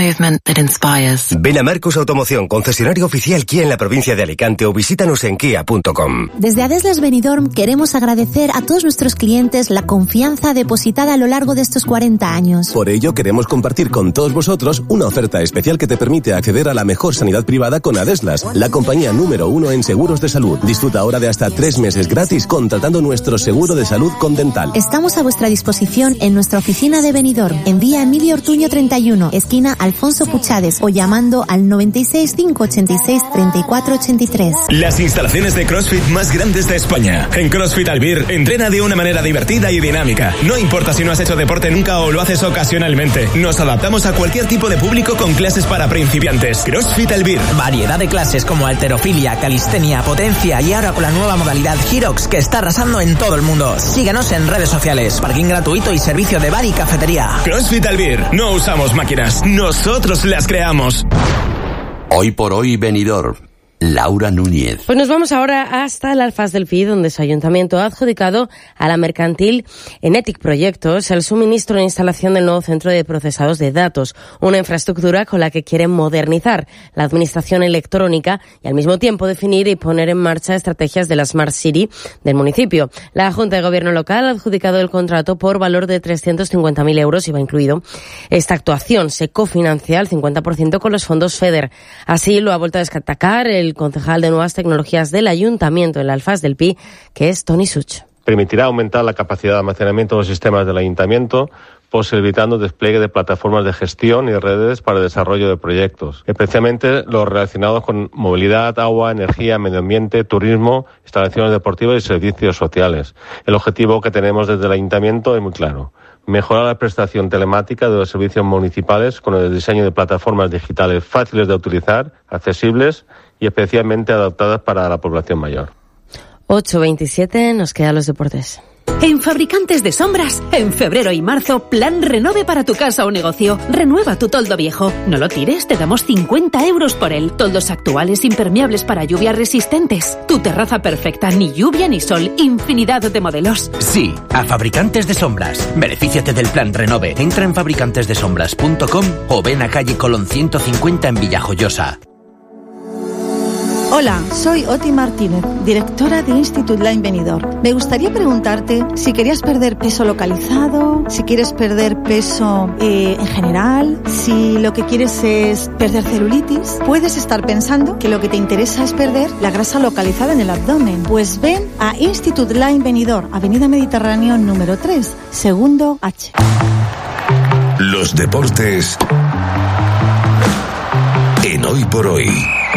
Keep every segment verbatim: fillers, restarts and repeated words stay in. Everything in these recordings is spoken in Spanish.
movement that inspires. Ven a Marcos Automoción, concesionario oficial Kia en la provincia de Alicante, o visítanos en kia punto com. Desde Adeslas Benidorm queremos agradecer a todos nuestros clientes la confianza depositada a lo largo de estos cuarenta años. Por ello queremos compartir con todos vosotros una oferta especial que te permite acceder a la mejor sanidad privada con Adeslas, la compañía número uno en seguros de salud. Disfruta ahora de hasta tres meses gratis contratando nuestro seguro de salud con Dental. Estamos a vuestra disposición en nuestra oficina de Benidorm, en vía Emilio Ortuño treinta y uno, esquina Alfonso Puchades, o llamando al noventa y seis, cinco ochenta y seis, treinta y cuatro ochenta y tres. Las instalaciones de CrossFit más grandes de España. En CrossFit Albir, entrena de una manera divertida y dinámica. No importa si no has hecho deporte nunca o lo haces ocasionalmente. Nos adaptamos a cualquier tipo de público con clases para principiantes. CrossFit Albir. Variedad de clases como halterofilia, calistenia, potencia y ahora con la nueva modalidad Hyrox que está arrasando en todo el mundo. Síganos en redes sociales, parking gratuito y servicio de bar y cafetería. CrossFit Albir. No usamos máquinas, nosotros las creamos. Hoy por hoy Benidorm. Laura Núñez. Pues nos vamos ahora hasta el Alfaz del Pi, donde su ayuntamiento ha adjudicado a la mercantil Enetic Proyectos el suministro e instalación del nuevo centro de procesados de datos, una infraestructura con la que quieren modernizar la administración electrónica y al mismo tiempo definir y poner en marcha estrategias de la Smart City del municipio. La Junta de Gobierno local ha adjudicado el contrato por valor de trescientos cincuenta mil euros y va incluido. Esta actuación se cofinancia al cincuenta por ciento con los fondos FEDER. Así lo ha vuelto a destacar el concejal de Nuevas Tecnologías del Ayuntamiento del Alfaz del Pi, que es Toni Such. Permitirá aumentar la capacidad de almacenamiento de los sistemas del Ayuntamiento, posibilitando el despliegue de plataformas de gestión y redes para el desarrollo de proyectos, especialmente los relacionados con movilidad, agua, energía, medio ambiente, turismo, instalaciones deportivas y servicios sociales. El objetivo que tenemos desde el Ayuntamiento es muy claro: mejorar la prestación telemática de los servicios municipales con el diseño de plataformas digitales fáciles de utilizar, accesibles y especialmente adaptadas para la población mayor. ocho veintisiete, nos quedan los deportes. En Fabricantes de Sombras, en febrero y marzo, plan renove para tu casa o negocio. Renueva tu toldo viejo. No lo tires, te damos cincuenta euros por él. Toldos actuales impermeables para lluvias resistentes. Tu terraza perfecta, ni lluvia ni sol. Infinidad de modelos. Sí, a Fabricantes de Sombras. Benefíciate del plan renove. Entra en fabricantes de sombras punto com o ven a calle Colón ciento cincuenta en Villajoyosa. Hola, soy Oti Martínez, directora de Institut Line Benidorm. Me gustaría preguntarte si querías perder peso localizado, si quieres perder peso eh, en general, si lo que quieres es perder celulitis. Puedes estar pensando que lo que te interesa es perder la grasa localizada en el abdomen. Pues ven a Institut Line Benidorm, Avenida Mediterráneo número tres, segundo H. Los deportes en Hoy por Hoy.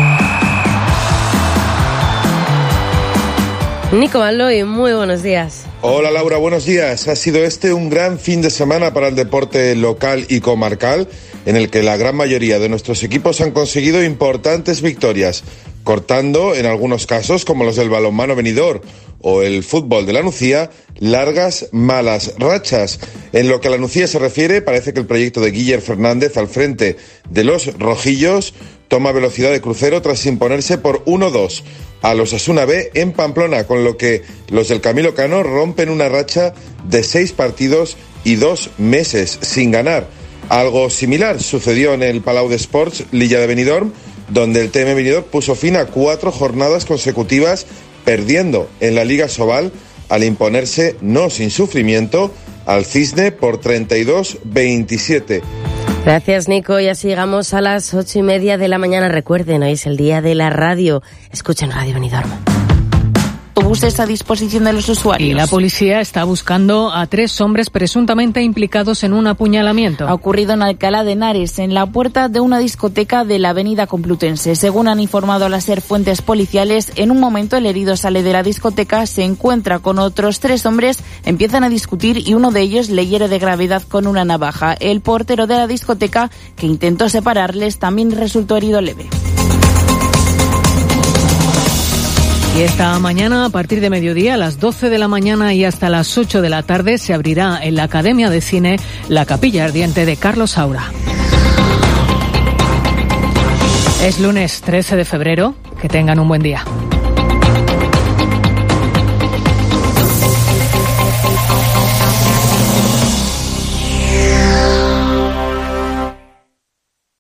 Nico Malloy, muy buenos días. Hola Laura, buenos días. Ha sido este un gran fin de semana para el deporte local y comarcal, en el que la gran mayoría de nuestros equipos han conseguido importantes victorias, cortando, en algunos casos, como los del balonmano Benidorm o el fútbol de la Nucía, largas malas rachas. En lo que a la Nucía se refiere, parece que el proyecto de Guiller Fernández al frente de los rojillos toma velocidad de crucero tras imponerse por uno dos a los Osasuna B en Pamplona, con lo que los del Camilo Cano rompen una racha de seis partidos y dos meses sin ganar. Algo similar sucedió en el Palau de Sports Lilla de Benidorm, donde el T M Benidorm puso fin a cuatro jornadas consecutivas perdiendo en la Liga Sobal al imponerse, no sin sufrimiento, al Cisne por treinta y dos veintisiete. Gracias, Nico. Y así llegamos a las ocho y media de la mañana. Recuerden, hoy es el día de la radio. Escuchen Radio Benidorm. Autobuses a disposición de los usuarios. Y la policía está buscando a tres hombres presuntamente implicados en un apuñalamiento. Ha ocurrido en Alcalá de Henares, en la puerta de una discoteca de la avenida Complutense. Según han informado a las SER fuentes policiales, en un momento el herido sale de la discoteca, se encuentra con otros tres hombres, empiezan a discutir y uno de ellos le hiere de gravedad con una navaja. El portero de la discoteca, que intentó separarles, también resultó herido leve. Y esta mañana, a partir de mediodía, a las doce de la mañana y hasta las ocho de la tarde, se abrirá en la Academia de Cine la Capilla Ardiente de Carlos Saura. Es lunes trece de febrero. Que tengan un buen día.